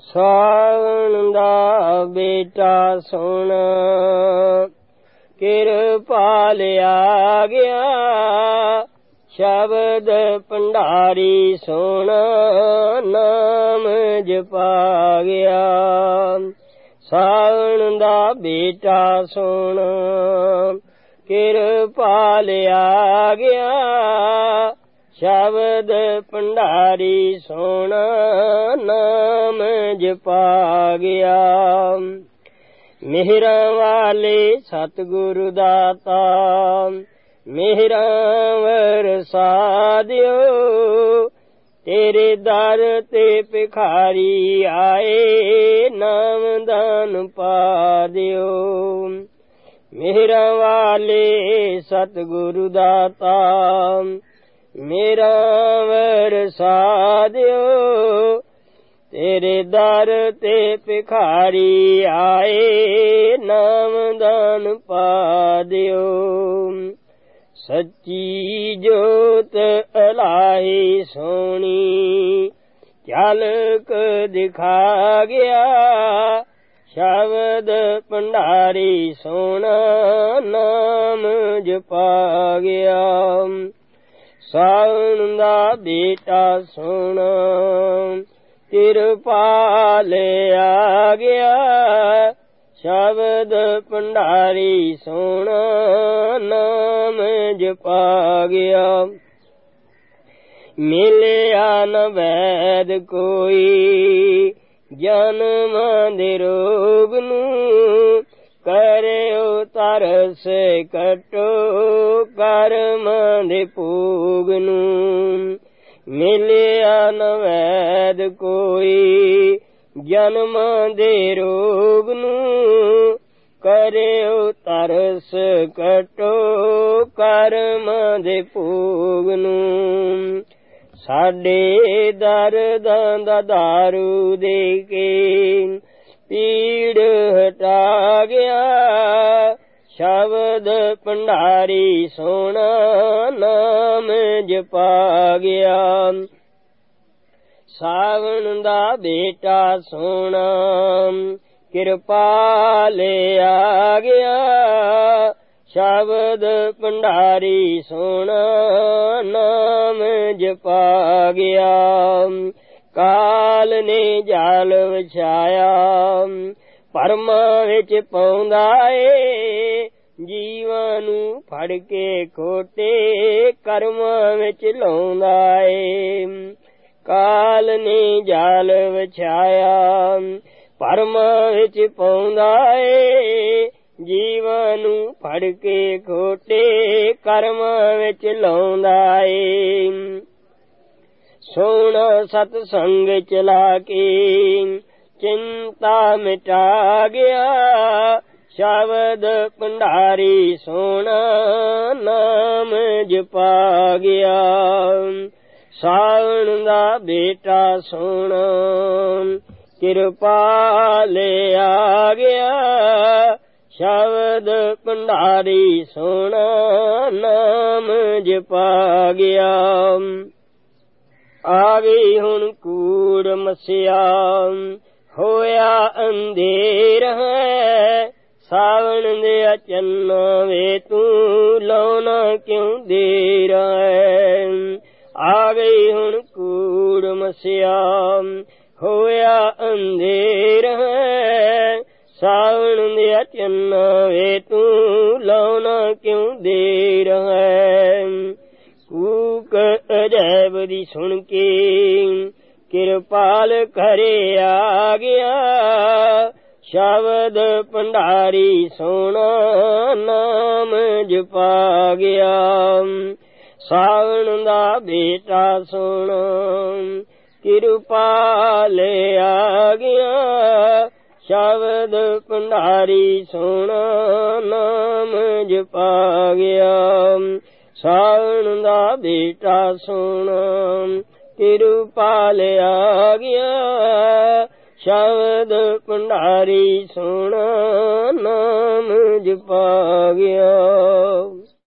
ਸਾਵਣ ਦਾ ਬੇਟਾ ਸੋਹਣਾ ਕਿਰਪਾਲ ਆ ਗਿਆ, ਸ਼ਬਦ ਭੰਡਾਰੀ ਸੋਹਣਾ ਨਾਮ ਜਪਾ ਗਿਆ। ਸਾਵਣ ਦਾ ਬੇਟਾ ਸੋਹਣਾ ਕਿਰਪਾਲ ਆ ਗਿਆ, ਸ਼ਬਦ ਭੰਡਾਰੀ ਸੋਹਣਾ ਨਾਮ ਜਪਾ ਗਿਆ। ਮਿਹਰਾਂ ਵਾਲੇ ਸਤਿਗੁਰੂ ਦਾਤਾ ਮਿਹਰਾਂ ਵਰਸਾ ਦਿਓ, ਤੇਰੇ ਦਰ ਤੇ ਭਿਖਾਰੀ ਆਏ ਨਾਮ ਦਾਨ ਪਾ ਦਿਓ। ਮਿਹਰਾਂ ਵਾਲੇ ਸਤਿਗੁਰੂ ਦਾਤਾ ਮਿਹਰਾਂ ਵਰਸਾ ਦਿਓ, ਤੇਰੇ ਦਰ ਤੇ ਭਿਖਾਰੀ ਆਏ ਨਾਮ ਦਾਨ ਪਾ ਦਿਓ। ਸੱਚੀ ਜੋਤ ਅਲਾਹੀ ਸੋਹਣੀ ਝਲਕ ਦਿਖਾ ਗਿਆ, ਸ਼ਬਦ ਭੰਡਾਰੀ ਸੋਹਣਾ ਨਾਮ ਜਪਾ ਗਿਆ। ਸਾਵਣ ਦਾ ਬੇਟਾ ਸੋਹਣਾ ਕਿਰਪਾਲ ਆ ਗਿਆ, ਸ਼ਬਦ ਭੰਡਾਰੀ ਸੋਹਣਾ ਨਾਮ ਜਪਾ ਗਿਆ। ਮਿਲਿਆ ਨ ਵੈਦ ਕੋਈ ਜਨਮਾਂ ਦੇ ਰੋਗ ਨੂੰ, ਕਰਿਓ ਤਰਸ ਕੱਟੋ ਕਰਮਾਂ ਦੇ ਭੋਗ ਨੂੰ। ਮਿਲਿਆ ਨ ਵੈਦ ਕੋਈ ਜਨਮਾਂ ਦੇ ਰੋਗ ਨੂੰ, ਕਰਿਓ ਤਰਸ ਕੱਟੋ ਕਰਮਾਂ ਦੇ ਭੋਗ ਨੂੰ। ਸਾਡੇ ਦਰਦਾਂ ਦਾ ਦਾਰੂ ਦੇ ਕੇ ਪੀੜ ਹਟਾ ਗਿਆ, ਸ਼ਬਦ ਭੰਡਾਰੀ ਸੋਹਣਾ ਨਾਮ ਜਪਾ ਗਿਆ। ਸਾਵਣ ਦਾ ਬੇਟਾ ਸੋਹਣਾ ਕਿਰਪਾਲ ਆ ਗਿਆ, ਸ਼ਬਦ ਭੰਡਾਰੀ ਸੋਹਣਾ ਨਾਮ ਜਪਾ ਗਿਆ। ਕਾਲ ਨੇ ਜਾਲ ਵਿਛਾਇਆ ਭਰਮਾਂ ਵਿੱਚ ਪਾਉਂਦਾ ਏ, ਜੀਵਾਂ ਨੂੰ ਫੜ ਕੇ ਖੋਟੇ ਕਰਮਾਂ ਵਿੱਚ ਲਾਉਂਦਾ ਏ। ਕਾਲ ਨੇ ਜਾਲ ਵਿਛਾਇਆ ਭਰਮਾਂ ਵਿੱਚ ਪਾਉਂਦਾ ਏ, ਜੀਵਾਂ ਨੂੰ ਫੜ ਕੇ ਖੋਟੇ ਕਰਮਾਂ ਵਿੱਚ ਲਾਉਂਦਾ ਏ। ਸੋਹਣਾ ਸਤ ਸੰਗ ਚਲਾ ਕੇ ਚਿੰਤਾ ਮਿਟਾ ਗਿਆ, ਸ਼ਬਦ ਭੰਡਾਰੀ ਸੋਹਣਾ ਨਾਮ ਜਪਾ ਗਿਆ। ਸਾਵਣ ਦਾ ਬੇਟਾ ਸੋਹਣਾ ਕਿਰਪਾਲ ਆ ਗਿਆ, ਸ਼ਬਦ ਭੰਡਾਰੀ ਸੋਹਣਾ ਨਾਮ ਜਪਾ ਗਿਆ। ਆ ਗਈ ਹੁਣ ਕੂੜ ਮੱਸਿਆ ਹੋਇਆ ਅੰਧੇਰ ਹੈ, ਸਾਵਣ ਦੇ ਚੰਨਾਂ ਵੇ ਤੂੰ ਲਾਉਣਾ ਕਿਉਂ ਦੇਰ ਹੈ। ਆ ਗਈ ਹੁਣ ਕੂੜ ਮੱਸਿਆ ਹੋਇਆ ਅੰਧੇਰ ਹੈ, ਸਾਵਣ ਦੇ ਚੰਨਾਂ ਵੇ ਤੂੰ ਲਾਉਣਾ ਕਿਉਂ ਦੇਰ ਹੈ। ਕੂਕ ਅਜੈਬ ਦੀ ਸੁਣ ਕੇ ਕਿਰਪਾਲ ਘਰੇ ਆ ਗਿਆ, ਸ਼ਬਦ ਭੰਡਾਰੀ ਸੋਹਣਾ ਨਾਮ ਜਪਾ ਗਿਆ। ਸਾਵਣ ਦਾ ਬੇਟਾ ਸੋਹਣਾ ਕਿਰਪਾਲ ਆ ਗਿਆ, ਸ਼ਬਦ ਭੰਡਾਰੀ ਸੋਹਣਾ ਨਾਮ ਜਪਾ ਗਿਆ। ਸਾਵਣ ਦਾ ਬੇਟਾ ਸੋਹਣਾ ਕਿਰਪਾਲ ਆ ਗਿਆ, ਸ਼ਬਦ ਭੰਡਾਰੀ ਸੋਹਣਾ ਨਾਮ ਜਪਾ ਗਿਆ।